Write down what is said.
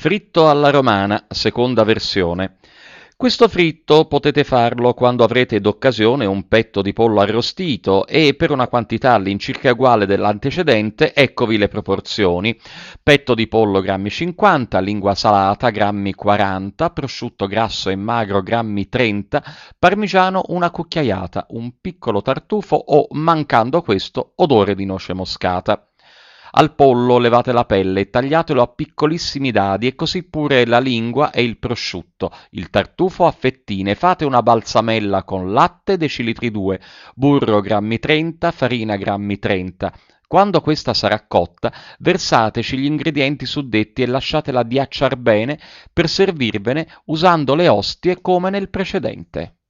Fritto alla romana, seconda versione. Questo fritto potete farlo quando avrete d'occasione un petto di pollo arrostito e per una quantità all'incirca uguale dell'antecedente, eccovi le proporzioni. Petto di pollo grammi 50, lingua salata grammi 40, prosciutto grasso e magro grammi 30, parmigiano una cucchiaiata, un piccolo tartufo o, mancando questo, odore di noce moscata. Al pollo levate la pelle e tagliatelo a piccolissimi dadi e così pure la lingua e il prosciutto, il tartufo a fettine, fate una balsamella con latte decilitri 2, burro grammi 30, farina grammi 30. Quando questa sarà cotta, versateci gli ingredienti suddetti e lasciatela diacciar bene per servirvene usando le ostie come nel precedente.